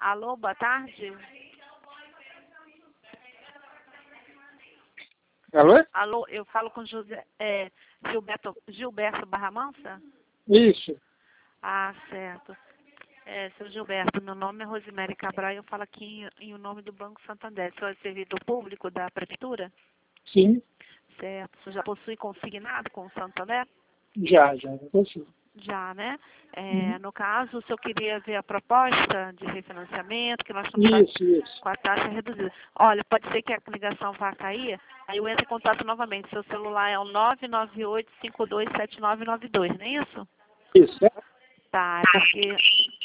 Alô, boa tarde. Alô? Alô, eu falo com Gilberto Barra Mansa? Isso. Ah, certo. Seu Gilberto, meu nome é Rosemary Cabral e eu falo aqui em nome do Banco Santander. O senhor é servidor público da Prefeitura? Sim, Certo. O senhor já possui consignado com o Santander? já consigo. Já, né? No caso, o senhor queria ver a proposta de refinanciamento, que nós estamos Isso. com a taxa reduzida. Olha, pode ser que a ligação vá cair, aí eu entro em contato novamente. Seu celular é o 998-527992, não é isso? Isso, é? Tá, é porque